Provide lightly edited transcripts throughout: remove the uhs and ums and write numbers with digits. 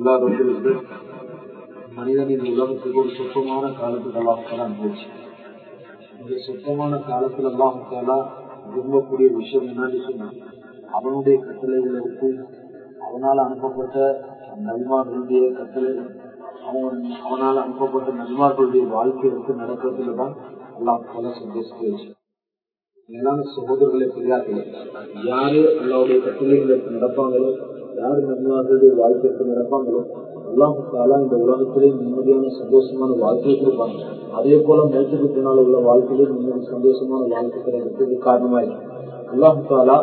மனிதனின் உலகத்துக்கு ஒரு சுத்தமான காலத்துக்கு அல்லாஹ் அனுப்பிச்சு. இந்த சுத்தமான காலத்துல அல்லாஹ் விரும்பக்கூடிய விஷயம் என்னன்னு சொன்னா, அவனுடைய கட்டளைகள் எடுத்து அவனால் அனுப்பப்பட்ட நபிமார்களுடைய கட்டளை, அவனால் அனுப்பப்பட்ட நபிமார்களுடைய வாழ்க்கை எடுத்து நடக்கிறதுலதான் அல்லாஹ் சந்தோஷத்தை வச்சு. மேலான சகோதரர்களை பெரியார்கள், யாரு அல்லாவுடைய கட்டளைகளுக்கு நடப்பாங்களோ, யாரு நபிமார்களுடைய வாழ்க்கைக்கு நடப்பாங்களோ, அல்லாஹ் தாலா இந்த உலகத்திலே நிம்மதியான சந்தோஷமான வாழ்க்கையை கொடுப்பாங்க. அதே போல மௌத்துக்கு பின்னால் உள்ள வாழ்க்கையிலே நிம்மதி சந்தோஷமான வாழ்க்கை கிடைக்கிறதுக்கு காரணமாயிருக்கு. அல்லாஹ் தாலா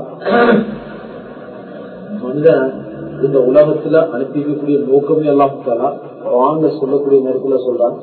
மனிதன் இந்த உலகத்துல அனுப்பிக்கக்கூடிய நோக்கமே அல்லாஹ் தாலா வாங்க சொல்லக்கூடிய நேரத்துல சொல்றான்,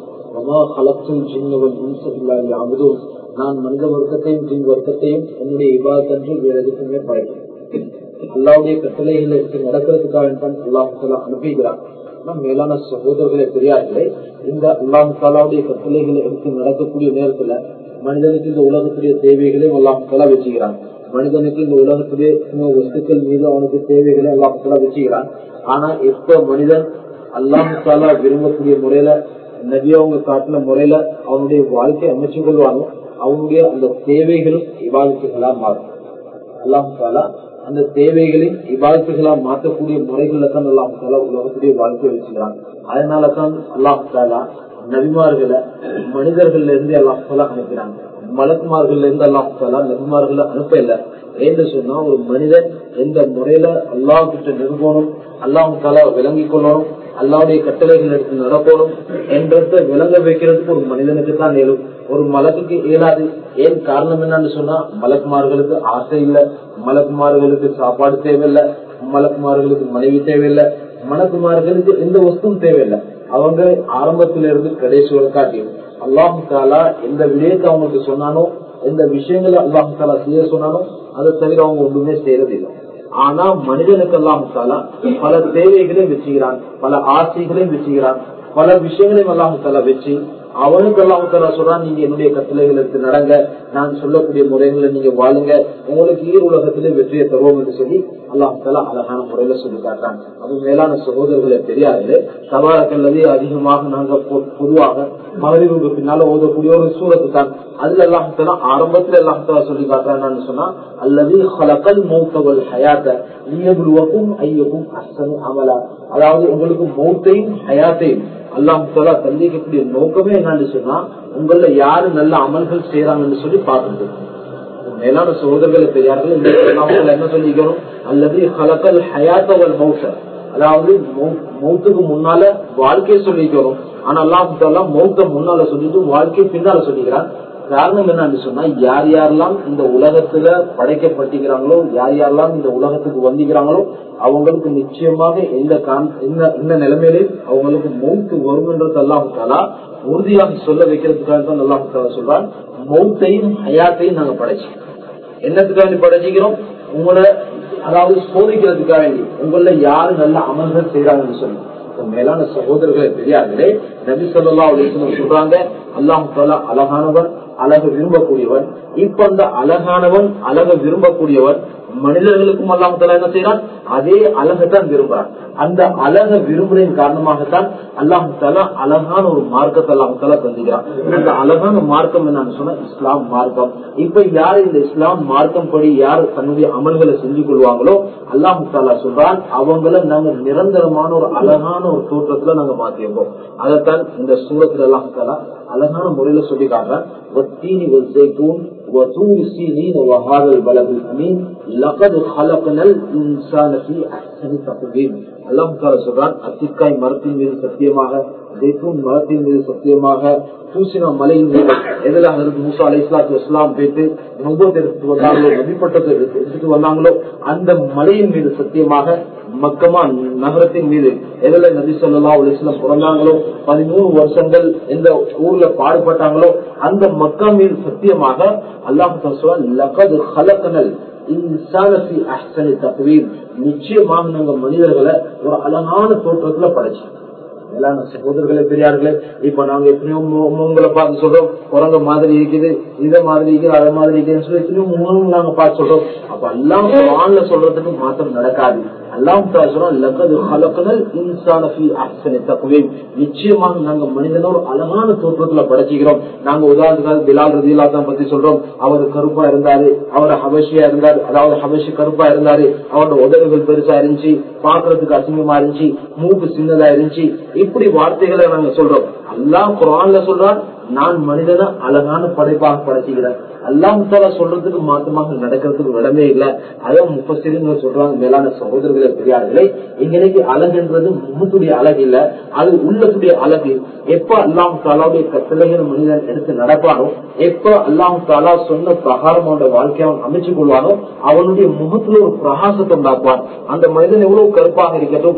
நான் மனித வர்க்கத்தையும் ஜின் வர்க்கத்தையும் என்னுடைய இபாதத்தன்று வேற எதுக்குமே படைக்கிறேன். அல்லாவுடைய கட்டளைகளுக்கு நடக்கிறதுக்காக அல்லாஹ் தாலா அனுப்பிக்கிறான். மேலான சகோதரர்களை பெரியார்களே, இந்த அல்லாஹ் தாலாவுடைய கட்டளைகளை எடுத்து நடக்கக்கூடிய நேரத்துல மனிதனுக்கு இந்த உலகத்துடைய தேவைகளையும் அல்லாஹ் தாலா வச்சுக்கிறான். மனிதனுக்கு இந்த உலகத்துடைய வஸ்துக்கள் மீது அவனுக்கு தேவைகளை அல்லாஹ் தாலா வச்சுக்கிறான். ஆனா எப்ப மனிதன் அல்லாஹ் தாலா விரும்பக்கூடிய முறையில, நபி அவங்க காட்டின முறையில அவனுடைய வாழ்க்கையை அமைச்சு கொள்வானோ, அவனுடைய அந்த தேவைகளும் இபாதத்துகளா மாறும். அல்லாஹ் தாலா அந்த தேவைகளின் இபாதத்துகளா மாற்றக்கூடிய முறைகள்ல தான் அல்லாஹ் தாலா உலகத்துடைய வாழ்க்கையை வச்சுக்கிறான். அதனாலதான் அல்லாஹ் தாலா நபிமார்களை மனிதர்கள்ல இருந்து அல்லாஹ் தாலா அனுப்பினாங்க. மலக்குமார்கள் இருந்து அல்லாஹ் தாலா நபிமார்களை அனுப்ப இல்லை. ஏன்னு சொன்னா, ஒரு மனிதன் எந்த முறையில அல்லாஹ் கிட்ட நெருங்கணும், அல்லாஹ் தாலா விளங்கிக் கொள்ளணும், அல்லாவுடைய கட்டளைகள் எடுத்து நடக்கணும் என்றத விளங்க வைக்கிறதுக்கு ஒரு மனிதனுக்கு தான் இயலும், ஒரு மலக்குக்கு இயலாது. ஏன் காரணம் என்னன்னு சொன்னா, மலக்குமார்களுக்கு ஆசை இல்லை, மலக்குமார்களுக்கு சாப்பாடு தேவையில்லை, மலக்குமார்களுக்கு மனைவி தேவையில்லை, மலக்குமார்களுக்கு எந்த வஸ்துவும் தேவையில்லை. அவங்க ஆரம்பத்திலிருந்து கடைசி வரை காட்டியும் அல்லாஹ் தாலா எந்த விடயத்தை அவங்களுக்கு சொன்னானோ, எந்த விஷயங்களை அல்லாஹ் தாலா செய்ய சொன்னானோ அதை தவிர அவங்க ஒன்றுமே செய்யறது இல்லை. ஆனா மனிதனுக்கு அல்லாஹ் தாலா பல தேவைகளையும் வச்சுக்கிறான், பல ஆசைகளையும் வச்சுக்கிறான், பல விஷயங்களையும் அல்லாஹ் தாலா வச்சு அவனுக்கு அல்லாஹ் தாலா சொல்றான், நீங்க என்னுடைய கட்டளைகளுக்கு நடங்க, நான் சொல்லக்கூடிய முறைகளை நீங்க வாழுங்க, உங்களுக்கு ஈர் உலகத்திலே வெற்றியை தருவோம் என்று சொல்லி அல்லாஹ் தாலா அழகான முறையில சொல்லி காட்டுறாங்க. அது மேலான சகோதரர்களை தெரியாது, தபாரக்கல்லதே அதிகமாக நாங்க பொதுவாக மகரிபுக்கு பின்னால ஓதக்கூடிய ஒரு சூரத்து தான். அதுல அல்லாஹ் தாலா ஆரம்பத்துல அல்லாஹ் தாலா சொல்லி காட்டுறான்னு சொன்னா, அல்லது ஹலகல் மௌத்த வல் ஹயாத்த லியப்லுவக்கும் அய்யுக்கும் அஹ்ஸனு அமலா. அதாவது உங்களுக்கு மௌத்தையும் ஹயாத்தையும் அல்லாஹ் தாலா தந்திக்கக்கூடிய நோக்கமே என்னன்னு சொன்னா, உங்கள யாரு நல்ல அமல்கள் செய்யறாங்கன்னு சொல்லி பாக்குறது. மேலான சகோதரர்களை பெரியார்கள், என்ன சொல்லிக்கிறோம், அல்லது ஹலகல் ஹயாத்த வல் மௌத்த, அதாவது மௌத்துக்கு முன்னால வாழ்க்கையை சொல்லிக்கிறோம். ஆனா அல்லாஹ் தாலா மௌத்த முன்னால சொல்லிட்டு வாழ்க்கை பின்னால சொல்லிக்கிறான். காரணம் என்னன்னு சொன்னா, யார் யாரெல்லாம் இந்த உலகத்துல படைக்கப்பட்டிருக்கிறாங்களோ, யார் யாரெல்லாம் இந்த உலகத்துக்கு வந்திருக்கிறாங்களோ அவங்களுக்கு நிச்சயமாக இந்த நிலைமையிலே அவங்களுக்கு மௌத்து வரும் அல்லாஹ் தாலா உறுதியாக சொல்ல வைக்கிறதுக்காக தான் அல்லாஹ் தாலா சொல்றான், மௌத்தையும் ஹயாத்தையும் நாங்க படைச்சோம். என்னத்துக்காக படைச்சிக்கிறோம், உங்களை அதாவது சோதிக்கிறதுக்காக வேண்டி, உங்கள யாரு நல்ல அமல்கள் செய்யறாங்கன்னு சொல்லி. மேலான சகோதரர்களை பெரியார்களே, நபி ஸல்லல்லாஹு அலைஹி வஸல்லம் சொல்றாங்க, அல்லாஹ் தாலா அழகானவன், அழகு விரும்பக்கூடியவன். இப்ப அந்த அழகானவன், அழகு விரும்பக்கூடியவன் மனிதர்களுக்கும் அல்லாஹ் தாலா என்ன செய்யறான், அதே அழகைத்தான் விரும்புறான். அந்த அழக விரும்புறதின் காரணமாகத்தான் அல்லாஹ் தாலா அழகான ஒரு மார்க்கத்தை அல்லாஹ் தாலா தந்துகிறான். அந்த அழகான மார்க்கம் என்னன்னு சொன்னா இஸ்லாம் மார்க்கம். இப்ப யார் இந்த இஸ்லாம் மார்க்கம் படி யார் தன்னுடைய அமல்களை செஞ்சு கொள்வாங்களோ அல்லாஹ் தாலா சொல்றான், அவங்கள நாங்க நிரந்தரமான ஒரு அழகான ஒரு தோற்றத்துல நாங்க மாத்திருப்போம். அதைத்தான் இந்த சூரத்துல அல்லாஹ் தாலா அழகான முறையில சொல்லி காட்டுறான். அத்திக்காய் மரத்தின் மீது சத்தியமாக, மரத்தின் மீது சத்தியமாக, தூசினா மலையின் மீது, எதிராக இருந்து மூசா அலைஹிஸ்ஸலாத்து வஸ்ஸலாம் போயிட்டு நுபுவத் எடுத்துட்டு வந்தாங்களோ, நபிப்பட்டத்தை எடுத்துட்டு வந்தாங்களோ அந்த மலையின் மீது சத்தியமாக, மக்கமா நகரத்தின் மீது எதிர நபி ஸல்லல்லாஹு அலைஹி வஸல்லம் பிறந்தாங்களோ, 13 வருஷங்கள் எந்த ஊர்ல பாடுபட்டாங்களோ அந்த மக்கா மீது சத்தியமாக அல்லாஹ் சொல்றான், லகத் ஹலக்னல் இன்சான ஃபீ அஹ்ஸனி தக்வீம், நிச்சயமாக நாங்க மனிதர்களை ஒரு அழகான தோற்றத்துல படைச்சோம். மேலான சகோதரர்களே பெரியார்களே, இப்ப நாங்க எத்தனையோ உங்களை பார்த்து சொல்றோம், குரங்க மாதிரி இருக்குது, இதை மாதிரி இருக்குது, அதை மாதிரி இருக்குன்னு சொல்லி எத்தனையோ நாங்க பார்த்து சொல்றோம். அப்ப எல்லாம் குர்ஆன்ல சொல்றதுக்கு மாற்றம் நடக்காது. அல்லாஹ் தஆலா சொல்றான் லகத் خلقنال இன்சான ஃபீ அஹ்ஸனி தக்வீம், நிச்சயமாக நாங்க மனிதனை ஒரு அழகான தோற்றத்துல படைச்சிக்கிறோம். நாங்க உதாரணத்துக்கு பிலால் ரலியல்லாஹு அன்ஹு பத்தி சொல்றோம். அவர் கருப்பா இருந்தாரு, அவர் ஹபஷியா இருந்தாரு, அதாவது ஹபஷி கருப்பா இருந்தாரு, அவரோட உதடுகள் பெருசா இருந்துச்சு, பாக்குறதுக்கு அசிங்கமா இருந்துச்சு, மூக்கு சின்னதா இருந்துச்சு, இப்படி வார்த்தைகளை நாங்க சொல்றோம். அல்லாஹ் குர்ஆன்ல சொல்றான் நான் மனிதனை அழகான படைப்பாக படைச்சுக்கிறேன். அல்லாஹ் தஆலா சொல்றதுக்கு மாற்றமாக நடக்கிறதுக்கு விடமே இல்லை. அதான் முஃபஸ்ஸிரீன்கள் சொல்றாங்க, மேலான சகோதரர்களே பெரியார்களே, இன்னைக்கு அழகுன்றது முகத்துடைய அழகு இல்ல, அது உள்ளத்துடைய அழகு. எப்ப அல்லாஹ் தஆலாவுடைய கட்டளைகளை மனிதன் எடுத்து நடப்பானோ, எப்ப அல்லாஹ் தஆலா சொன்ன பிரகாரம் அவனுடைய வாழ்க்கையை அவன் அமைச்சு கொள்வானோ, அவனுடைய முகத்துல ஒரு பிரகாசத்தை உண்டாக்குவான். அந்த மனிதன் எவ்வளவு கருப்பாக இருக்கட்டும்,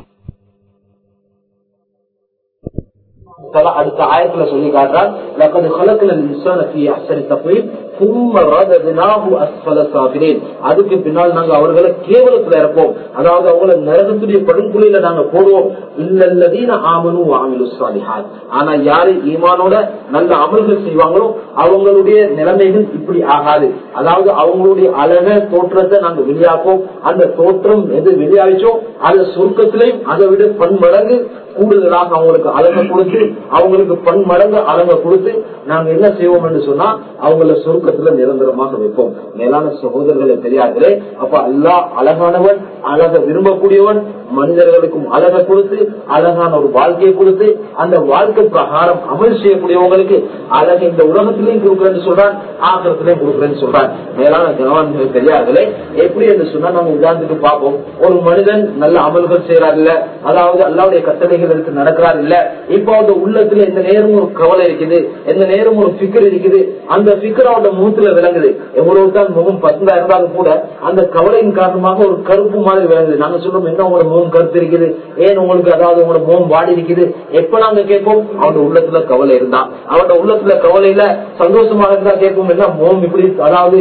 அடுத்த ஆயத்துல சொல்லி காட்டுறான் லகத் خلقنا الانسان في احسن تقويم ثم رددناه اسفل سافلين. அதுக்கு பின்னால் நாங்க அவர்களை கேவலத்துல இருப்போம், அதாவது அவங்களை நரகத்துடைய படுகொலையில நாங்க போடுவோம். இல்லல்லதீன ஆமனு வஅமிலுஸ் ஸாலிஹாத், ஆனா யாரு ஈமானோட நல்ல அமல்கள் செய்வாங்களோ அவங்களுடைய நிலைமைகள் இப்படி ஆகாது. அதாவது அவங்களுடைய அழக தோற்றத்தை நாங்க வெளியாப்போம். அந்த தோற்றம் எது வெளியாச்சோ அது சொர்க்கத்திலையும் அதை விட பன்மடங்கு கூடுதலாக அவங்களுக்கு அழக கொடுத்து, அவங்களுக்கு பன்மடங்கு அழக கொடுத்து நாங்க என்ன செய்வோம் என்று சொன்னா அவங்கள சொர்க்கத்துல நிரந்தரமாக வைப்போம். மேலான சகோதரர்களை பெரியார்களே, அப்ப அல்லாஹ் அழகானவன், அழக விரும்பக்கூடியவன், மனிதர்களுக்கும் அழக கொடுத்து அழகான ஒரு வாழ்க்கையை கொடுத்து அந்த வாழ்க்கை பிரகாரம் அமல் செய்யக்கூடியவங்களுக்கு அழகு இந்த உலகத்திலையும் கொடுக்கிறேன்னு சொல்றான், ஆகிரத்திலையும் கொடுக்கிறேன்னு சொல்றான். மேலான கணவன்கள் பெரியார்களே, எப்படி என்று சொன்னா நம்ம உதாரணத்துக்கு பார்ப்போம். ஒரு மனிதன் நல்ல அமல்கள் செய்யறாரு இல்ல, அதாவது அல்லாஹ்வுடைய கட்டளைகள் எடுத்து நடக்கிறார் இல்ல, இப்போ அந்த உள்ளத்துல எந்த நேரம் ஒரு கவலை இருக்குது, எந்த நேரம் ஒரு ஃபிக்கர் இருக்குது, அந்த ஃபிக்கர் அவரோட முகத்துல விளங்குது. எவ்வளவுதான் முகம் பசந்தா இருந்தாலும் கூட அந்த கவலையின் காரணமாக ஒரு கருப்பு மாதிரி விளங்குது. நாங்க சொல்றோம் என்ன உங்களோட முகம் கருத்து இருக்குது, ஏன் உங்களுக்கு அதாவது உங்களோட முகம் வாடி இருக்குது. எப்ப நாங்க கேட்போம் அவனோட உள்ளத்துல கவலை இருந்தா, அவனோட உள்ளத்துல கவலையில சந்தோஷமாக இருந்தா கேட்போம் என்ன முகம் இப்படி அதாவது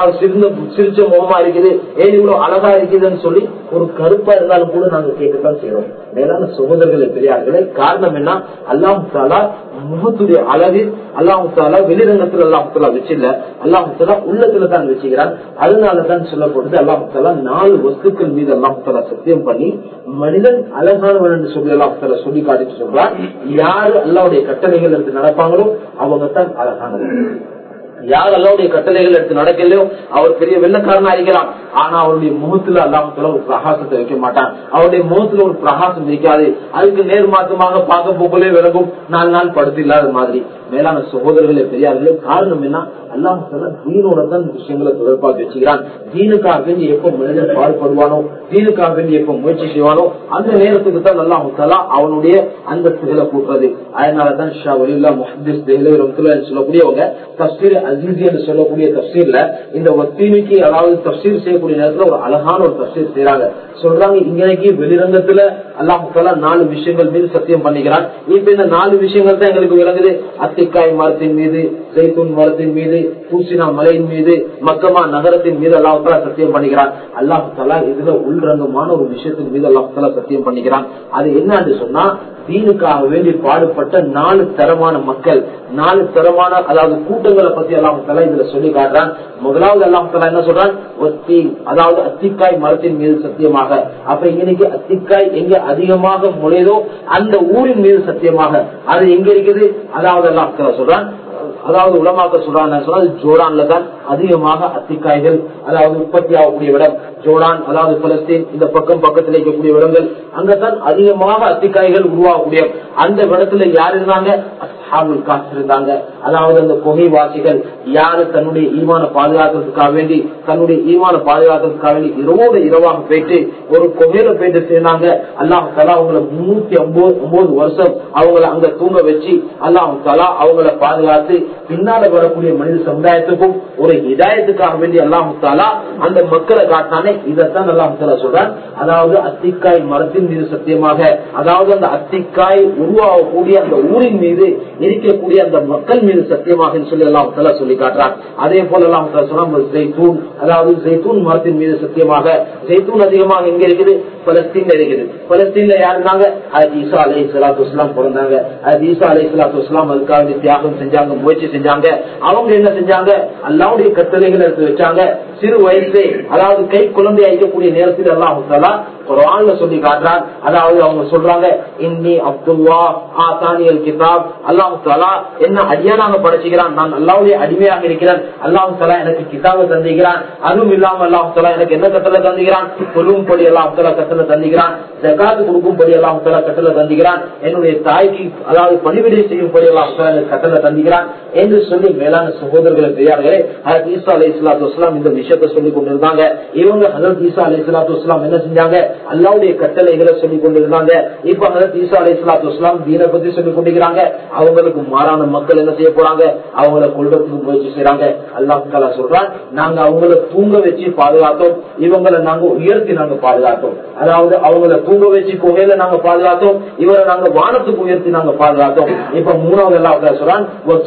சிரிச்ச முகமா இருக்குது, ஏன் இவ்வளவு அழகா இருக்குதுன்னு சொல்லி ஒரு கருப்பா இருந்தாலும் கூட நாங்க கேட்கத்தான் செய்யறோம். மேலான சகோதரர்களை பெரியார்களே, காரணம் என்ன, அல்லாஹ் தஆலா முகத்துடைய அழகு அல்லாஹ் தஆலா வெளிரங்கத்துல அல்லாஹ் தஆலா வச்சில்ல, அல்லாஹ் தஆலா உள்ளத்துல தான் வச்சுக்கிறான். அதனாலதான் சொல்லப்படுது அல்லாஹ் தஆலா 4 வஸ்துக்கள் மீது அல்லாஹ் தஆலா சத்தியம் பண்ணி மனிதன் அழகானவன் என்று சொல்லி அல்லாஹ் தஆலா சொல்லி காட்டிட்டு சொல்றான். யாரு அல்லாஹ்வுடைய கட்டளைகள் எடுத்து நடப்பாங்களோ அவங்க தான் அழகானவன். யார் அல்லாஹ்வுடைய கட்டளைகள் எடுத்து நடக்கலையோ அவர் பெரிய வெள்ளக்காரனா இருக்கலாம், ஆனா அவருடைய முகத்துல அல்லாஹ் தஆலா ஒரு பிரகாசத்தை வைக்க மாட்டான். அவருடைய முகத்துல ஒரு பிரகாசம் இருக்காது. அதுக்கு நேர்மாற்றமாக பார்க்க போகலே விலகும், 4 நாள் படுத்து இல்லாத மாதிரி. மேலான சகோதரர்களே பெரியார்களே, காரணம் என்ன, அல்லாஹ் தஆலா தீனோட தான் விஷயங்களை தொடர்பாக வச்சுக்கிறான். தீனுக்காக வேண்டி எப்ப மனிதன் பாடுபடுவானோ, தீனுக்காக வேண்டி எப்ப முயற்சி செய்வானோ அந்த நேரத்துக்கு தான் அல்லாஹ் தஆலா அவனுடைய அந்தஸ்துகளை கூட்டுறது. அதனாலதான் ஷா வலியுல்லாஹ் முஹத்திஸ் தெஹ்லவி ரஹ்மத்துல்லாஹி சொல்லக்கூடியவங்க தஃப்சீர் அஸீஸி என்று சொல்லக்கூடிய தஃப்சீர்ல இந்த வத்தீனுக்கு அதாவது தஃப்சீர் செய்யக்கூடிய நேரத்துல ஒரு அழகான ஒரு தஃப்சீர் செய்யறாங்க. சொல்றாங்க இன்னைக்கு வெளிரங்கத்துல அல்லாஹ் தஆலா 4 விஷயங்கள் மீது சத்தியம் பண்ணிக்கிறான். இப்ப இந்த 4 விஷயங்கள் தான் எங்களுக்கு விளங்குது. அத்திக்காய் மரத்தின் மீது, ஜெய்தூன் மரத்தின் மீது, பூசினா மலையின் மீது, மக்கமா நகரத்தின் மீது அல்லாஹ் தஆலா சத்தியம் பண்ணிக்கிறான். அல்லாஹ் தஆலா இதுல உள்ரங்கமான ஒரு விஷயத்தின் மீது அல்லாஹ் தஆலா சத்தியம் பண்ணிக்கிறான். அது என்னன்னு சொன்னா தீனுக்காக வேண்டி பாடுபட்ட 4 தரமான மக்கள், 4 தரமான அதாவது கூட்டங்களை பத்தி அல்லாஹ் தஆலா இதுல சொல்லி காட்டுறான். முதலாவது அல்லாஹ் தஆலா என்ன சொல்றான், அதாவது அத்திக்காய் மரத்தின் மீது சத்தியமாக. அப்ப இன்னைக்கு அத்திக்காய் எங்க அதிகமாக முளையதோ அந்த ஊரின் மீது சத்தியமாக. அது எங்க இருக்குது, அதாவது அல்லாஹ் தஆலா சொல்றான், அதாவது உலமாக்க சொல்றாங்க ஜோர்டான்ல தான் அதிகமாக அத்திக்காய்கள் அதாவது உற்பத்தி ஆகக்கூடிய இடம் ஜோர்டான், அதாவது பலஸ்தீன் இந்த பக்கத்துல இருக்கக்கூடிய இடங்கள், அங்கதான் அதிகமாக அத்திக்காய்கள் உருவாகக்கூடிய. அந்த இடத்துல யார் இருந்தாங்க, அஸ்ஹாபுல் கஹ்ஃப் இருந்தாங்க. அதாவது அந்த குகைவாசிகள் யாரு தன்னுடைய ஈமான பாதுகாக்கிறதுக்காக வேண்டி இரவோட இரவாக போயிட்டு ஒரு குகையில போயிட்டு சேர்ந்தாங்க. அல்லாஹ் தஆலா அவங்களை 309 வருஷம் அவங்களை அங்க தூங்க வச்சு அல்லாஹ் தஆலா அவங்களை பாதுகாத்து பின்னால வரக்கூடிய மனித சமுதாயத்துக்கும் ஒரு ஹிதாயத்துக்காக வேண்டி அல்லாஹ் தஆலா அந்த மக்களை காட்டினானே, இதைத்தான் அல்லாஹ் தஆலா சொல்றான். அதாவது அத்திக்காய் மரத்தின் மீது சத்தியமாக, அதாவது அந்த அத்திக்காய் உருவாகக்கூடிய அந்த ஊரின் மீது இருக்கக்கூடிய அந்த மக்கள் மீது சத்தியமாக சொல்லி அல்லாஹ் தஆலா சொல்லி காட்டுறான். அதே போல அல்லாஹ் தஆலா சொல்றான் ஜெய்தூன், அதாவது ஜெய்தூன் மரத்தின் மீது சத்தியமாக. ஜெய்தூன் அதிகமாக எங்க இருக்குது, பலஸ்தீன்ல இருக்குது. பலஸ்தீன்ல யாருந்தாங்க? அது ஈசா அலைஹிஸ்ஸலாத்து வஸ்ஸலாம் பிறந்தாங்க. அது ஈசா அலைஹிஸ்ஸலாத்து வஸ்ஸலாம் அதுக்காக தியாகம் செஞ்சாங்க, முயற்சி செஞ்சாங்க. அவங்க என்ன செஞ்சாங்க? அல்லாஹ்வுடைய கட்டளைகளை எடுத்து வச்சாங்க. சிறு வயசுல, அதாவது கை குழந்தை அழைக்கக்கூடிய நேரத்தில் அல்லாஹ் தஆலா குர்ஆன்ல சொல்லி காட்டுறான். அதாவது அவங்க சொல்றாங்க, இன்னி அப்துல்லா ஆதானியல் கிதாப், அல்லாஹ் தஆலா என்ன அடியானாக படைச்சுக்கிறான், நான் அல்லாஹ்வுடைய அடிமையாக இருக்கிறேன், அல்லாஹ் தஆலா எனக்கு கிதாபை தந்திக்கிறான். அதுவும் இல்லாம அல்லாஹ் தஆலா எனக்கு என்ன கட்டளை தந்திக்கிறான்? தொழும்படி அல்லாஹ் தஆலா கட்டளை தந்திக்கிறான், ஜகாத் கொடுக்கும்படி அல்லாஹ் தஆலா கட்டளை தந்திக்கிறான், என்னுடைய தாய்க்கு அதாவது பணிவிடை செய்யும்படி அல்லாஹ் தஆலா எனக்கு கட்டளை தந்திக்கிறான் என்று சொல்லி மேலான சகோதரர்களை பெரியார்களே, ஹஜ்ரத் ஈசா அலைஹிஸ்ஸலாத்து வஸ்ஸலாம் இந்த விஷயத்தை சொல்லிக் கொண்டிருந்தாங்க. இவங்க ஹஜ்ரத் ஈசா அலைஹிஸ்ஸலாத்து வஸ்ஸலாம் என்ன செஞ்சாங்க? அல்லாஹ்வுடைய கட்டளைகளை சொல்லிக் கொண்டிருந்தாங்க. இப்ப ஹஜ்ரத் ஈசா அலைஹிஸ்ஸலாத்து வஸ்ஸலாம் தீனை பத்தி சொல்லிக் கொண்டிருக்கிறாங்க. அவங்களுக்கு மாறான மக்கள் என்ன செய்ய போறாங்க? அவங்கள கொல்றதுக்கு முயற்சி செய்யறாங்க. அல்லாஹ் தஆலா சொல்றான், நாங்க அவங்கள தூங்க வச்சு பாதுகாத்தோம், இவங்களை நாங்க உயர்த்தி நாங்க பாதுகாத்தோம். அதாவது அவங்கள தூங்க வச்சு புகையில நாங்க பாதுகாத்தோம், இவரை நாங்க வானத்துக்கு உயர்த்தி நாங்க பாதுகாத்தோம். இப்ப மூணாவது அல்லாஹ் சொல்றான்,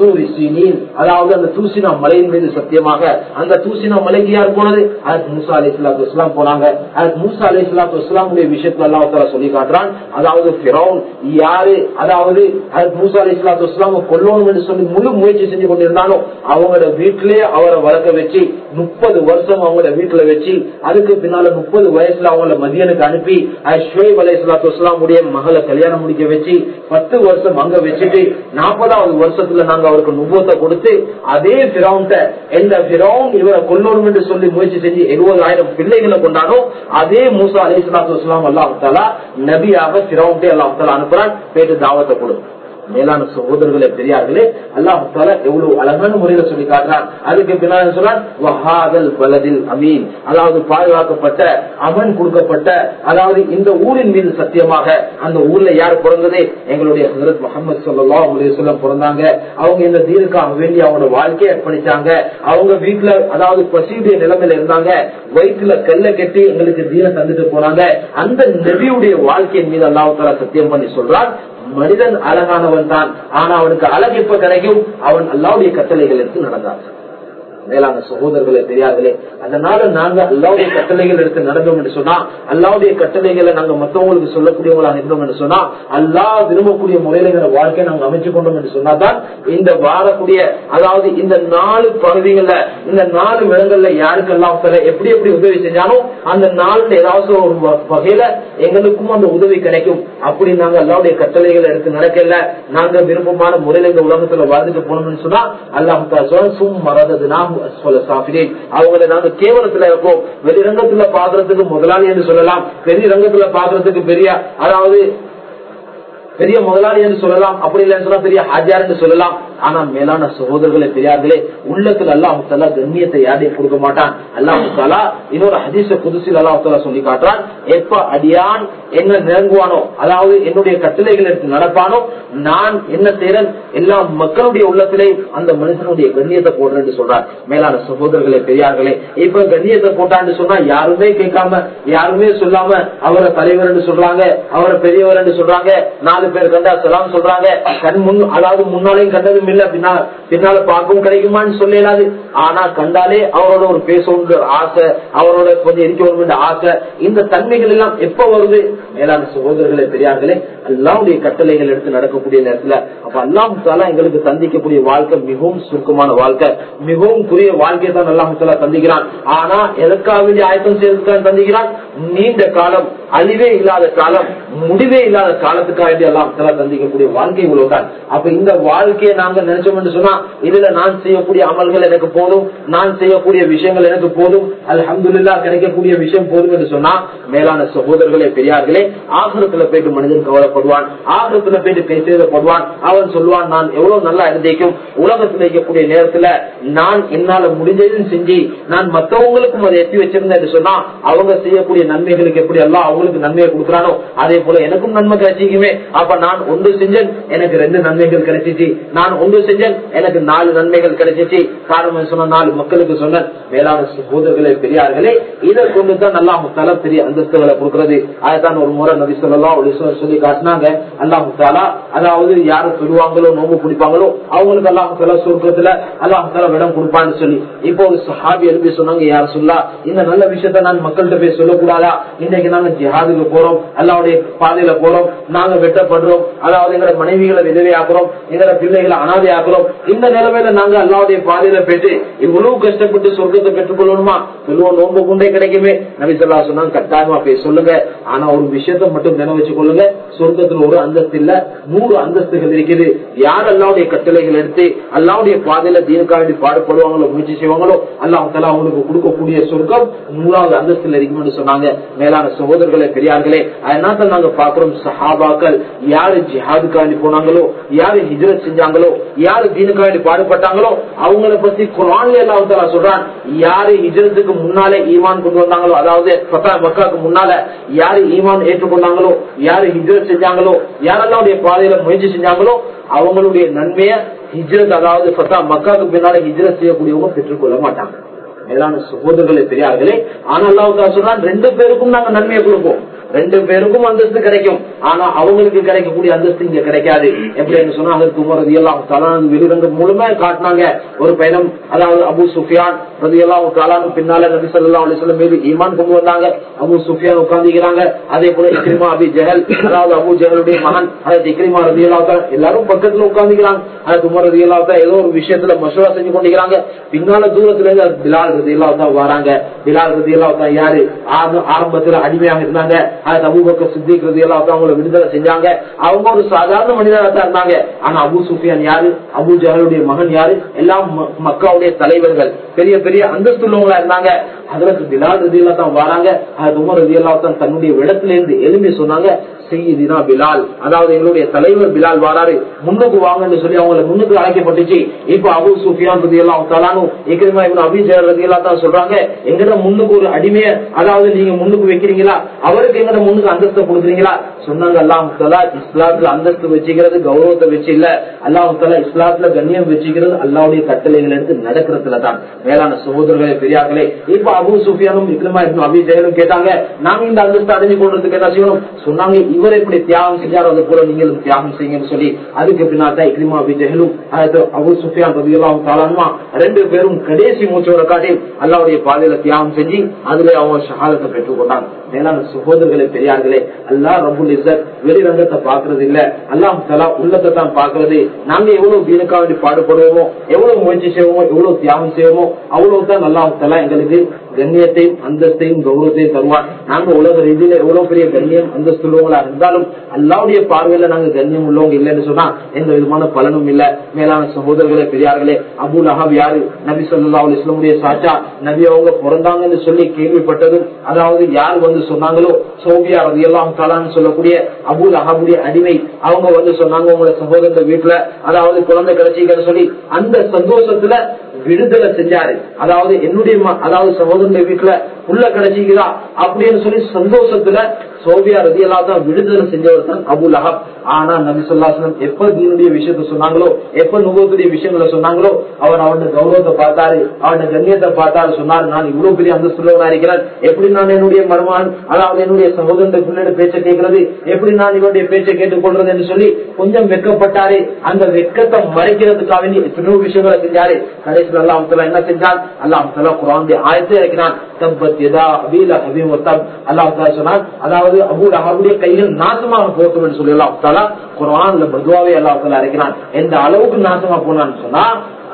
அதாவது அந்த தூசினா மலையின் மீது சத்தியமாக. அந்த தூசினா மலைக்கு யார் போனது? ஹஜ்ரத் மூசா அலைஹிஸ்ஸலாத்து வஸ்ஸலாம் போனாங்க. ஹஜ்ரத் மூசா அலைஹிஸ்ஸலாத்து வஸ்ஸலாமுடைய விஷயத்துல அல்லாஹ் தஆலா சொல்லி காட்டுறான். அதாவது ஃபிரௌன் யாரு, அதாவது ஹஜ்ரத் மூசா அலைஹிஸ்ஸலாத்து வஸ்ஸலாம் கொல்லணும் என்று சொல்லி முழு முயற்சி செஞ்சு கொண்டிருந்தானோ அவங்களோட வீட்டிலேயே அவரை வளர்க்க வச்சு 30 வருஷம் அவங்களோட வீட்டுல வச்சு, அதுக்கு பின்னால 30 வயசுல அவங்கள மதியனுக்கு அனுப்பி ஷுவைப் அலைஹிஸ்ஸலாத்து வஸ்ஸலாமுடைய மகளை கல்யாணம் முடிக்க வச்சு 10 வருஷம் அங்க வச்சுட்டு 40வது வருஷத்துல நாங்க அவருக்கு நுபுவத்தை கொடுத்து, அதே ஃபிரௌன்ட்ட எந்த ஃபிரௌன் இவரை கொல்லணும் என்று சொல்லி முயற்சி செஞ்சு 70,000 பிள்ளைகளை கொண்டானோ அதே மூசா அலைஹிஸ்ஸலாத்து வஸ்ஸலாம் அல்லாஹ் தஆலா நபியாக ஃபிரௌன்ட்டே அல்லாஹ் தஆலா அனுப்புறான், போயிட்டு தாவத்தை கொடு. மேலான சகோதரர்களே பெரியார்களே, அல்லாஹ் தஆலா எவ்வளவு அழகான முறையில சொல்லி காட்டுறான். அதுக்கு பின்னால் சொல்றான், வஹாதல் பலதில் அமீன், அதாவது பாதுகாக்கப்பட்ட அமன் கொடுக்கப்பட்ட, அதாவது இந்த ஊரின் மீது சத்தியமாக. அந்த ஊர்ல யார் பிறந்தது? எங்களுடைய ஹஜ்ரத் முஹம்மது ஸல்லல்லாஹு அலைஹி வஸல்லம் பிறந்தாங்க. அவங்க இந்த தீனுக்காக வேண்டி அவங்களோட வாழ்க்கையை அர்ப்பணிச்சாங்க. அவங்க வீட்டுல அதாவது பசியுடைய நிலைமையில இருந்தாங்க, வயிற்றுல கல்ல கட்டி எங்களுக்கு தீனை தந்துட்டு போனாங்க. அந்த நபியுடைய வாழ்க்கையின் மீது அல்லாஹ் தஆலா சத்தியம் பண்ணி சொல்றான், மனிதன் அழகானவன் தான், ஆனா அவனுக்கு அழகு எப்ப கிடைக்கும்? அவன் அல்லாஹ்வுடைய கட்டளைகளுக்கு நடந்தான். மேலான சகோதரர்களே பெரியார்களே, அதனால நாங்க அல்லாஹ்வுடைய கட்டளைகள் எடுத்து நடந்தோம் என்று சொன்னா, அல்லாஹ்வுடைய கட்டளைகளை நாங்க மற்றவங்களுக்கு சொல்லக்கூடியவங்களாக இருந்தோம் என்று சொன்னா, அல்லாஹ் விரும்பக்கூடிய முறையில வாழ்க்கையை நாங்க அமைச்சு கொண்டோம் என்று சொன்னாதான் இந்த வாரக்கூடிய, அதாவது இந்த 4 பகுதிகள்ல, இந்த 4 இடங்கள்ல யாருக்கு அல்லாஹ் எப்படி எப்படி உதவி செஞ்சாலும் அந்த 4 ஏதாவது ஒரு வகையில எங்களுக்கும் அந்த உதவி கிடைக்கும். அப்படி நாங்க அல்லாஹ்வுடைய கட்டளைகளை எடுத்து நடக்கல, நாங்க விருப்பமான முறையில இந்த உலகத்துல வாழ்ந்துட்டு போனோம்னு சொன்னா அல்லாஹ் தஆலா சும்மரதனா அவங்களை நாங்க கேவலத்துல இருப்போம். வெளிரங்கத்துல பாக்குறதுக்கு முதலாளி என்று சொல்லலாம், பெரிய ரங்கத்துல பாக்குறதுக்கு பெரிய, அதாவது பெரிய முதலாளி என்று சொல்லலாம், அப்படி இல்லைன்னு சொன்னா பெரிய ஹாஜியார் என்று சொல்லலாம். ஆனா மேலான சகோதரர்களே பெரியார்களே, உள்ளத்துல அல்லாஹ் தஆலா கண்ணியத்தை யாரையும் கொடுக்க மாட்டான். அல்லாஹ் தஆலா இன்னொரு ஹதீஸ் குதுஸில் அல்லாஹ் தஆலா சொல்லி காட்டுறான், எப்ப அடியான் என்ன நெருங்குவானோ, அதாவது என்னுடைய கட்டளைகள் எடுத்து நடப்பானோ, நான் என்ன செய்யறேன், எல்லா மக்களுடைய உள்ளத்திலே அந்த மனுஷனுடைய கண்ணியத்தை போடுறேன்னு சொல்றார். மேலான சகோதரர்களே பெரியார்களே, இப்ப கண்ணியத்தை போட்டான்னு சொன்னா யாருமே கேட்காம, யாருமே சொல்லாம அவரை தலைவர் என்று சொல்றாங்க, அவரை பெரியவர் என்று சொல்றாங்க, 4 பேர் கண்டா சலாம் சொல்றாங்க, அதாவது முன்னாலையும் கண்டதும் இல்ல, பின்னால பார்க்கவும் கிடைக்குமான்னு சொல்லலாது. ஆனா கண்டாலே அவரோட ஒரு பேசணும் ஆசை, அவரோட கொஞ்சம் இருக்க ஆசை, இந்த தன்மைகள் எல்லாம் எப்ப வருது? மேலான சகோதரர்களே பெரியார்களே, அல்லாஹ்வுடைய கட்டளைகள் எடுத்து நடக்கக்கூடிய நேரத்துல அப்ப அல்லாஹ் தஆலா எங்களுக்கு தந்திக்கக்கூடிய வாழ்க்கை மிகவும் சுருக்கமான வாழ்க்கை, மிகவும் குறைய வாழ்க்கையை தான் அல்லாஹ் தஆலா தந்திக்கிறான். ஆனா எதற்காக ஆயத்தம் செய்வதற்காக தந்திக்கிறான்? நீண்ட காலம், அழிவே இல்லாத காலம், முடிவே இல்லாத காலத்துக்காக அல்லாஹ் தஆலா தந்திக்கக்கூடிய வாழ்க்கை இவ்வளவுதான். அப்ப இந்த வாழ்க்கையை நாங்க நினைச்சோம் என்று சொன்னா, இதுல நான் செய்யக்கூடிய அமல்கள் எனக்கு போதும், நான் செய்யக்கூடிய விஷயங்கள் எனக்கு போதும், அல்ஹம்துலில்லாஹ் கிடைக்கக்கூடிய விஷயம் போதும் என்று சொன்னா, மேலான சகோதரர்களே பெரியார்களே, ஆகிரத்துல போயிட்டு மனிதன் கவலைப்படுவான், ஆகிரத்துல போயிட்டு பேசப்படுவான். அவன் சொல்லுவான், நான் எவ்வளவு நல்லா இருந்தேக்கும், உலகத்தில் இருக்கக்கூடிய நேரத்துல நான் என்னால முடிஞ்சதுன்னு செஞ்சு நான் மற்றவங்களுக்கும் அதை எத்தி வச்சிருந்தேன் என்று சொன்னா, அவங்க செய்யக்கூடிய நன்மைகளுக்கு எப்படி எல்லாம் அவங்களுக்கு நன்மையை கொடுக்குறானோ அதே போல எனக்கும் நன்மை கிடைச்சிக்குமே. அப்ப நான் ஒன்று செஞ்சேன், எனக்கு 2 நன்மைகள் கிடைச்சிச்சு, நான் ஒன்று செஞ்சேன், எனக்கு 4 நன்மைகள் கிடைச்சிச்சு. காரணம் சொன்ன 4 மக்களுக்கு சொன்ன. மேலான சகோதரர்களே பெரியார்களே, இதை கொண்டுதான் அல்லாஹ் தஆலா பெரிய அந்தஸ்துகளை கொடுக்கிறது. அதுதான் ஒரு முறை நபி ஸல்லல்லாஹு அலைஹி வஸல்லம் சொல்லி காட்டினாங்க, அல்லாஹ் தஆலா அதாவது யாரு தொழுவாங்களோ நோம்பு பிடிப்பாங்களோ அவங்களுக்கு அல்லாஹ் சொர்க்கத்துல அல்லாஹ் இடம் கொடுப்பான்னு சொல்லி இப்போ ஒரு சஹாபி எழுப்பி சொன்னாங்க, யார் சொல்லா இந்த நல்ல விஷயத்த நான் மக்கள்கிட்ட போய் சொல்லக்கூடாதா? இன்னைக்கு நாங்க ஜிஹாதுக்கு போறோம், அல்லாஹ்வுடைய பாதையில போறோம், நாங்க வெட்டப்படுறோம், அதாவது எங்களை மனைவிகளை விதவையாக்குறோம், எங்களை பிள்ளைகளை அனாதையாக்குறோம். இந்த நிலைமையில நாங்க அல்லாஹ்வுடைய பாதையில போயிட்டு இவ்வளவு கஷ்டப்பட்டு சொர்க்கத்தை பெற்றுக் கொள்ளணுமா? சொல்லுவோம் நோன்பு கொண்டே கிடைக்குமே. நபி ஸல்லல்லாஹு அலைஹி வஸல்லம் கட்டாயமா போய் சொல்லுங்க, ஆனா ஒரு விஷயத்தை மட்டும் நினைவச்சு கொள்ளுங்க, சொர்க்கத்துல ஒரு அந்தஸ்து இல்ல 100 அந்தஸ்துகள் இருக்குது. யார் அல்லாஹ்வுடைய கட்டளைகள் எடுத்து அல்லாஹ்வுடைய பாதையில தீனுக்காக பாடுபடுவாங்களோ முயற்சி செய்வாங்களோ அல்லாஹ் தஆலா அவங்களுக்கு கொடுக்கக்கூடிய சொர்க்கம் 100வது அந்தஸ்துல இருக்கும்னு சொன்னாங்க. மேலான சகோதரர்களே பெரியார்களே, அதனால நாங்க பாக்குறோம் சஹாபாக்கள் யாரு ஜிஹாதுக்காண்டி போனாங்களோ, யாரு ஹிஜ்ரத் செஞ்சாங்களோ, யாரு தீனுக்காண்டி பாடுபட்டாங்களோ அவங்களை பத்தி குர்ஆன்ல அல்லாஹ் தஆலா சொல்றான், யாரு ஹிஜ்ரத்துக்கு முன்னாலே ஈமான் கொண்டு வந்தாங்களோ, அதாவது மக்காவுக்கு முன்னால யாரு ஈமான் ஏற்றுக்கொண்டாங்களோ, யாரு ஹிஜ்ரத் செஞ்சாங்களோ, யாரெல்லாவுடைய பாதையில முயற்சி செஞ்சாங்களோ அவங்களுடைய நன்மையை ஹிஜ்ரத் அதாவது மக்காவுக்கு பின்னால ஹிஜ்ரத் செய்யக்கூடியவங்க பெற்றுக்கொள்ள மாட்டாங்க. மேலான சகோதரர்களே பெரியார்களே, ஆனா அல்லாஹ் சொல்றான் 2 பேருக்கும் நாங்க நன்மையை கொடுப்போம், 2 பேருக்கும் அந்தஸ்து கிடைக்கும். ஆனா அவங்களுக்கு கிடைக்கக்கூடிய அந்தஸ்து இங்க கிடைக்காது. எப்படின்னு சொன்னா அதற்கு உமர் ரலியல்லாஹு தஆலா வெளிரங்க முழுமை காட்டினாங்க. ஒரு பயணம், அதாவது அபூ சுஃபியான் ரலியல்லாஹு தஆலா பின்னால நபி ஸல்லல்லாஹு அலைஹி வஸல்லம் மீது ஈமான் கொண்டு வந்தாங்க. அபூ சுஃபியான் உட்கார்ந்திருக்காங்க. அதே போல இக்ரிமா அபி ஜஹல், அதாவது அபூ ஜஹலுடைய மகன் அதற்கு இக்ரிமா ரலியல்லாஹு தஆலா எல்லாரும் பக்கத்துல உட்கார்ந்திருக்காங்க. அதற்கு உமர் ரலியல்லாஹு தஆலா ஏதோ ஒரு விஷயத்துல மஷவரா செஞ்சு கொண்டிருக்காங்க. பின்னால தூரத்துல இருந்து பிலால் ரலியல்லாஹு தஆலா வராங்க. பிலால் ரலியல்லாஹு தஆலா யாரு? ஆரம்பத்துல அடிமையாக இருந்தாங்க. அபூபக்கர் சித்திக் ரலியல்லாஹு தஆலா அவங்களை விடுதலை செஞ்சாங்க. அவங்க ஒரு சாதாரண மனிதராக தான் இருந்தாங்க. ஆனா அபூ சுஃபியான் யாரு? அபூ ஜஹலுடைய மகன் யாரு? எல்லாம் மக்காவுடைய தலைவர்கள், பெரிய பெரிய அந்தஸ்துள்ளவங்களா இருந்தாங்க. அதற்கு பிலால் ரலியல்லாஹு தஆலா வராங்க. அது உமர் ரலியல்லாஹு தஆலா தன்னுடைய இடத்துல இருந்து எழுப்பி சொன்னாங்க, சையீதினா பிலால், அதாவது எங்களுடைய தலைவர் பிலால் வராரு, முன்னுக்கு வாங்கன்னு சொல்லி அவங்களை முன்னுக்கு அழைக்கப்பட்டுச்சு. இப்ப அபூ சுஃபியான் ரலியல்லாஹு தஆலா இக்ரிமா இப்னு அபீ ஜஹல் ரலியல்லாஹு தஆலா சொல்றாங்க, எங்கட முன்னுக்கு ஒரு அடிமைய அதாவது நீங்க முன்னுக்கு வைக்கிறீங்களா, அவருக்கு எங்கட முன்னுக்கு அந்தஸ்து கொடுக்குறீங்களா? சொன்னாங்க, அல்லாஹ் தஆலா இஸ்லாத்துல அந்தஸ்து வச்சுக்கிறது கௌரவத்தை வச்சு இல்ல, அல்லாஹ் தஆலா இஸ்லாத்துல கண்ணியம் வச்சுக்கிறது அல்லாஹ்வுடைய கட்டளைகள் எடுத்து நடக்கிறதுல தான். மேலான சகோதரர்களே பெரியார்களே, இப்ப அபூ சுஃபியானும் இக்ரிமா இப்னு அபீ ஜஹலும் கேட்டாங்க, நாங்க இந்த அந்தஸ்து அடைஞ்சு கொள்றதுக்கு என்ன செய்யணும்? சொன்னாங்க, இவர் எப்படி தியாகம் செஞ்சாரோ அது போல நீங்களும் தியாகம் செய்யுங்கன்னு சொல்லி. அதுக்கு பின்னாடி இக்ரிமா அபீ ஜஹலும் அபூ சுஃபியான் ரலியல்லாஹு தஆலா 2 பேரும் கடைசி மூச்சோட காட்டி அல்லாஹ்வுடைய பாதையில தியாகம் செஞ்சு அதுல அவங்க ஷஹாதத்தை பெற்றுக் கொண்டாங்க. மேலான சகோதரர்களே பெரியார்களே, அல்லாஹ் ரப்புல் இஸ்ஸத் வெளிரங்கத்தை பாக்குறது இல்ல, அல்லாஹ் தஆலா உள்ளத்தை தான் பாக்குறது. நாங்க எவ்வளவு தீனுக்காக பாடுபடுவோமோ, எவ்வளவு முயற்சி செய்வோமோ, எவ்வளவு தியாகம் செய்வோமோ அவ்வளவு தான் அல்லாஹ் தஆலா எங்களுக்கு கண்ணியத்தையும் அந்தஸ்தையும் கௌரவத்தையும் தருவார். நாங்க உலக ரீதியில எவ்வளவு பெரிய கண்ணியம் அந்தஸ்து உள்ளவங்களா இருந்தாலும் அல்லாஹ்வுடைய பார்வையில நாங்க கண்ணியம் உள்ளவங்க இல்லைன்னு சொன்னா எந்த விதமான பலனும் இல்ல. மேலான சகோதரர்களே பெரியார்களே, அபூ லஹப் யாரு? நபி ஸல்லல்லாஹு அலைஹி வஸல்லம் சாச்சா. நபி அவங்க பிறந்தாங்கன்னு சொல்லி கேள்விப்பட்டதும், அதாவது யார் வந்து சொன்னாங்களோ, சௌபியா ரலியல்லாஹு தஆலான்னு சொல்லக்கூடிய அபூ லஹபுடைய அடிமை, அவங்க சொன்னாங்க, உங்களோட சகோதரர் வீட்டுல அதாவது குழந்தை கிடைச்சிக்கன்னு சொல்லி அந்த சந்தோஷத்துல விடுதலை செஞ்சாரு. அதாவது என்னுடைய அதாவது சகோதரனுடைய வீட்டுல உள்ள கிடைச்சிக்குதா அப்படின்னு சொல்லி சந்தோஷத்துல சௌபியா ரலியல்லாஹு தஆலா விடுதலை செஞ்சவர் தான் அபூ லஹப். ஆனா நபி ஸல்லல்லாஹு அலைஹி வஸல்லம் எப்ப தீனுடைய விஷயத்தை சொன்னாங்களோ, எப்ப நுபுவத்துடைய விஷயங்களை சொன்னாங்களோ, அவர் அவனோட கௌரவத்தை பார்த்தாரு, அவனோட கண்ணியத்தை பார்த்தாரு. சொன்னாரு, நான் இவ்வளவு பெரிய அந்தஸ்துள்ளவனா இருக்கிறேன், எப்படி நான் என்னுடைய மருமகன் அதாவது என்னுடைய சகோதரனுடைய பிள்ளையோட பேச்சை கேட்கறது, எப்படி நான் இவருடைய பேச்சை கேட்டுக்கொள்றது என்று சொல்லி கொஞ்சம் வெட்கப்பட்டாரு. அந்த வெட்கத்தை மறைக்கிறதுக்காக எத்தனையோ விஷயங்களை செஞ்சாரு. கடைசியில் அல்லாஹ் தஆலா என்ன செஞ்சான்? அல்லாஹ் தஆலா குர்ஆனுடைய ஆயத்தை இறக்கினான், தப்பத் யதா அபீ லஹப் வ தப். அல்லாஹ் தஆலா சொன்னான், அதாவது அபூ லஹபுடைய கைகள் நாசமாக போகும் என்று சொல்லி அல்லாஹ் தஆலா குர்ஆன்ல பதுவாவே அல்லாஹ் தஆலா இறக்கினான். எந்த அளவுக்கு நாசமா போனான்னு சொன்னா,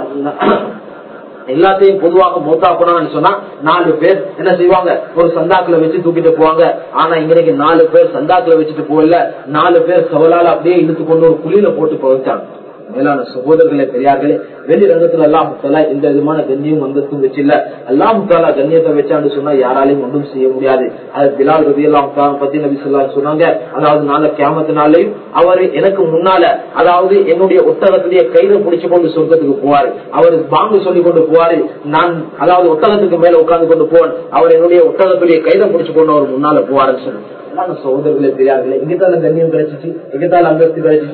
எல்லாத்தையும் பொதுவாக மௌத்தா போனான்னு சொன்னா 4 பேர் என்ன செய்வாங்க? ஒரு சந்தாக்குல வச்சு தூக்கிட்டு போவாங்க. ஆனா இன்றைக்கு 4 பேர் சந்தாக்குல வச்சுட்டு போகல, 4 பேர் சவலால அப்படியே இழுத்து கொண்டு ஒரு குழியில போட்டு போச்சாங்க. மேலான சகோதரர்களே பெரியார்களே, வெளி ரங்கத்துல அல்லாஹ் தஆலா இந்த விதமான கண்ணியம் அந்தஸ்தும் வச்சில்ல. அல்லாஹ் தஆலா கண்ணியத்தை வச்சான்னு சொன்னா யாராலையும் ஒன்றும் செய்ய முடியாது. அது பிலால் ரலியல்லாஹு தஆலா பத்தி நபி ஸல்லல்லாஹு அலைஹி வஸல்லம் சொன்னாங்க, அதாவது நாளை கியாமத் நாளையும் அவர் எனக்கு முன்னால அதாவது என்னுடைய ஒட்டகத்துடைய கையில பிடிச்சு கொண்டு சொர்க்கத்துக்கு போவாரு. அவர் பாங்கு சொல்லி கொண்டு போவாரு, நான் அதாவது ஒட்டகத்துக்கு மேல உட்கார்ந்து கொண்டு போவான், அவர் என்னுடைய ஒட்டகத்துடைய கையில பிடிச்சு கொண்டு அவர் முன்னால போவாருன்னு சொன்னாங்க. சகோதரர்களே பெரியார்களே, எங்கத்தால கண்ணியம் கிடைச்சிச்சு, எங்கத்தால அந்தஸ்து கிடைச்சிச்சு?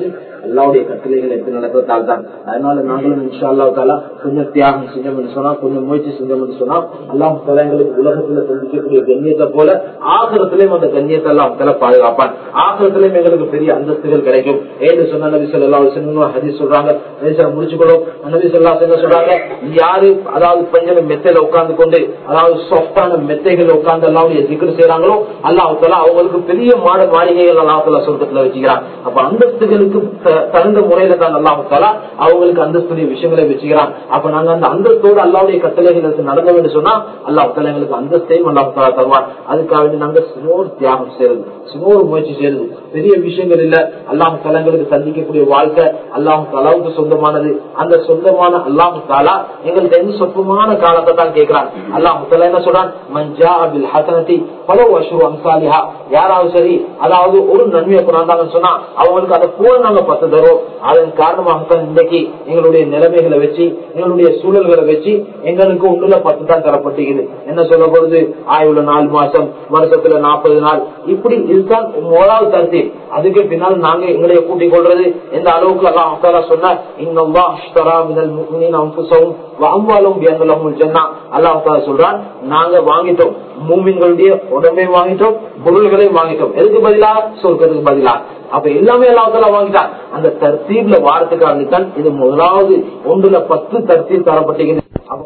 அல்லாவுடைய கட்டளைகள் எடுத்து நடக்கிறதால் தான். அதனால நாங்களும் இன்ஷா அல்லாஹ் தஆலா கொஞ்சம் தியாகம் செஞ்சோம்னு சொன்னா, கொஞ்சம் முயற்சி செஞ்சோம்னு சொன்னா, அல்லாஹ் தஆலா எங்களுக்கு உலகத்துல சந்திக்கக்கூடிய கண்ணியத்தை போல ஆகிரத்திலையும் அந்த கண்ணியத்தை அல்லாஹ் தஆலா பாதுகாப்பான். ஆகிரத்திலையும் எங்களுக்கு பெரிய அந்தஸ்துகள் கிடைக்கும். ஏன்னு சொன்னா நபி ஸல்லல்லாஹு அலைஹி வஸல்லம் ஹதீஸ் சொல்றாங்க, முடிச்சுக்கணும். நபி ஸல்லல்லாஹு அலைஹி வஸல்லம் சொல்றாங்க, யாரு அதாவது கொஞ்சம் மெத்தையில உட்கார்ந்து கொண்டு, அதாவது சாஃப்டான மெத்தைகள் உட்கார்ந்து அல்லாஹ்வுடைய திக்ர் செய்யறாங்களோ, அல்லாஹ் தஆலா அவங்களுக்கு பெரிய மாளிகைகள் அல்லாஹ் தஆலா சொர்க்கத்துல வச்சுக்கிறான். அப்ப அந்தஸ்துகளுக்கு தகுந்த முறையில தான் அல்லாஹ் தஆலா அவங்களுக்கு அந்தஸ்துடைய விஷயங்களை வச்சுக்கிறான். அப்ப நாங்க அந்த அந்தஸ்தோடு அல்லாஹ்வுடைய கட்டளைகளுக்கு நடந்தோம் என்று சொன்னா அல்லாஹ் தஆலா எங்களுக்கு அந்தஸ்தையும் அல்லாஹ் தஆலா தருவான். அதுக்காக நாங்க சின்னோர் தியாகம் செய்யறது, சின்னோர் முயற்சி செய்யறது பெரிய விஷயங்கள் இல்ல. அல்லாஹ் தஆலா எங்களுக்கு சந்திக்கக்கூடிய வாழ்க்கை அல்லாஹ் தஆலாவுக்கு சொந்தமானது. அந்த சொந்தமான அல்லாஹ் தஆலா எங்களுக்கு எந்த சொற்பமான காலத்தை தான் கேட்கிறான். அல்லாஹ் தஆலா என்ன சொல்றான், மன் ஜாஅ பில் ஹஸனதி ஃபலஹு அஷ்ரு அம்சாலிஹா. யாராவது சரி அதாவது ஒரு நன்மையை கொண்டாந்தாங்கன்னு சொன்னா அவங்களுக்கு அதை போல நாங்க 10 தரோம். அதன் காரணமாகத்தான் இன்றைக்கு எங்களுடைய நிலைமைகளை வச்சு, எங்களுடைய சூழல்களை வச்சு எங்களுக்கு ஒன்றுல 10 தான் தரப்பட்டிருக்குது. என்ன சொல்ல போறது, ஆயுள்ள 4 மாசம், வருஷத்துல 40 நாள், இப்படி இதுதான் முதலாவது கருத்து. அதுக்கு பின்னால் நாங்க எங்களைய கூட்டிக் கொள்றது எந்த அளவுக்கு அல்லாஹ் தஆலா சொன்னா, இன்னல்லாஹ் அஷ்தரா மினல் முஃமினீன அன்ஃபுஸஹும் வ அம்வாலஹும் பிஅன்ன லஹுல் ஜன்னah. அல்லாஹ் தஆலா சொல்றான், நாங்க வாங்கிட்டோம், மூமின்களுடைய உடம்பை வாங்கிட்டோம், பொருள்களை வாங்கிட்டோம். எதுக்கு பதிலா? சொர்க்கத்துக்கு பதிலா. அப்ப எல்லாமே அல்லாஹ் தஆலா வாங்கிட்டான். அந்த தர்த்தீப்ல வாரத்துக்காகத்தான் இது முதலாவது ஒன்றுல 10 தர்த்தீப் தரப்பட்டிருக்கிறது.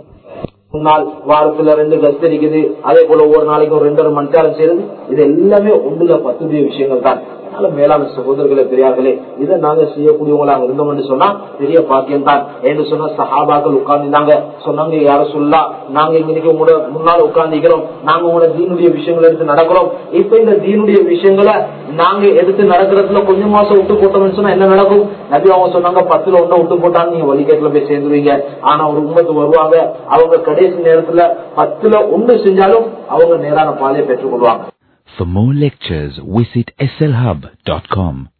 நாள் வாரத்துல 2 கஸ்ட் இருக்குது, அதே போல ஒவ்வொரு நாளைக்கும் 2.5 மணி நேரம் செய்யறது, இது எல்லாமே ஒன்றுல 10 விஷயங்கள் தான். அதனால மேலான சகோதரர்களே பெரியார்களே, இதை நாங்க செய்யக்கூடியவங்களாக இருந்தோம் என்று சொன்னா பெரிய பாக்கியம் தான். என்று சொன்னா சஹாபாக்கள் உட்கார்ந்துருந்தாங்க, சொன்னாங்க, யார சொல்லா நாங்க இன்னைக்கு உங்களோட முன்னாள் உட்கார்ந்துக்கிறோம், நாங்க உங்களோட தீனுடைய விஷயங்களை எடுத்து நடக்கிறோம். இப்ப இந்த தீனுடைய விஷயங்களை நாங்க எடுத்து நடக்கிறதுல கொஞ்சம் மாசம் விட்டு போட்டோம்னு சொன்னா என்ன நடக்கும்? நபி அவங்க சொன்னாங்க, 10ல் 1 விட்டு போட்டான்னு நீங்க வழிகேட்டுல போய் சேர்ந்துருவீங்க. ஆனா ஒரு உம்மத்து வருவாங்க, அவங்க கடைசி நேரத்துல 10ல் 1 செஞ்சாலும் அவங்க நேரான பாதையை பெற்றுக் கொள்வாங்க. For more lectures, visit slhub.com.